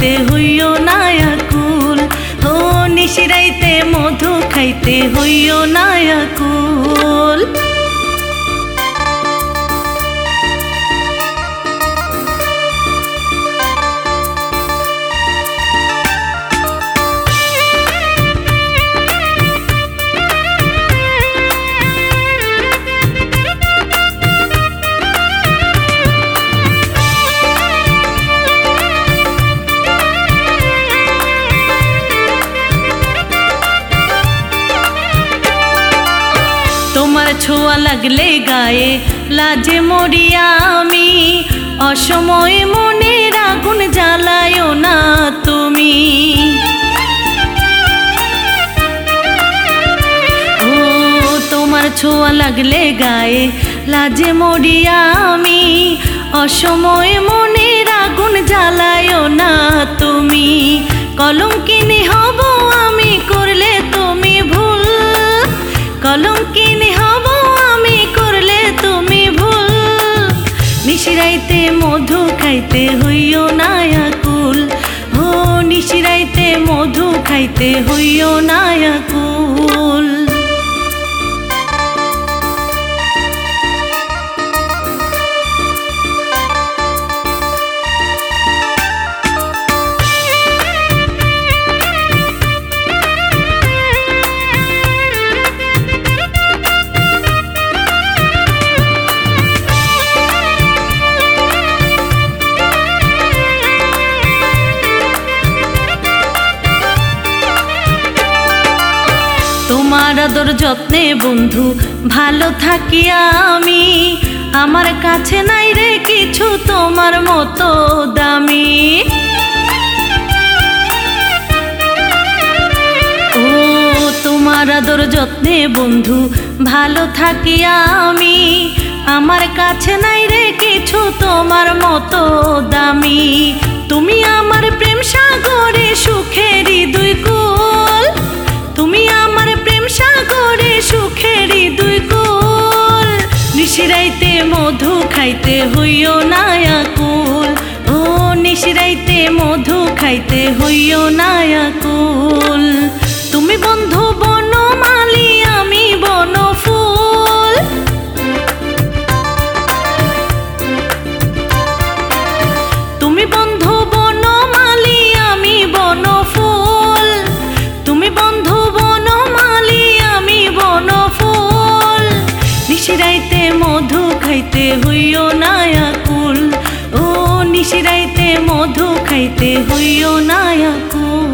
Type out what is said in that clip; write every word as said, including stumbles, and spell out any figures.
খাইতে হইও না আকুল। ও নিশিরাইতে মধু খাইতে হইও না আকুল। তোমার ছোঁয়া লাগলে গায়ে লাজে মরি আমি, অসময়ে মনের আগুন জ্বালায়ও না তুমি। ও তোমার ছোঁয়া লাগলে গায়ে লাজে মরি আমি, অসময়ে মনের আগুন জ্বালায়ও না তুমি। কলঙ্কিনী হব আমি করলে তুমি ভুল, কলঙ্কিনী হব আমি করলে তুমি ভুল। নিশিরাইতে মধু খাইতে হইও না আকুল। ও নিশিরাইতে মধু খাইতে হইও না আকুল। তোমার আদর যত্নে বন্ধু ভালো থাকি আমি, আমার কাছে নাই রে কিছু তোমার মতো দামি। ও তোমার আদর যত্নে বন্ধু ভালো থাকি আমি, আমার কাছে নাই রে কিছু তোমার মতো দামি। তুমি আমার প্রেম সাগরে সুখেরই দুই কুল, তুমি আমার প্রেম সাগরে সুখেরই দুই কুল। নিশিরাইতে মধু খাইতে হইও না আকুল। ও নিশিরাইতে মধু খাইতে হইও না আকুল। তুমি বন্ধু বনমালী আমি বনফুল, তুমি বন্ধু বনমালী আমি বনফুল, তুমি বন্ধু বনমালী আমি বনফুল। নিশিরাইতে মধু খাইতে হইও না আকুল। ও নিশিরাইতে মধু খাইতে হইও না আকুল।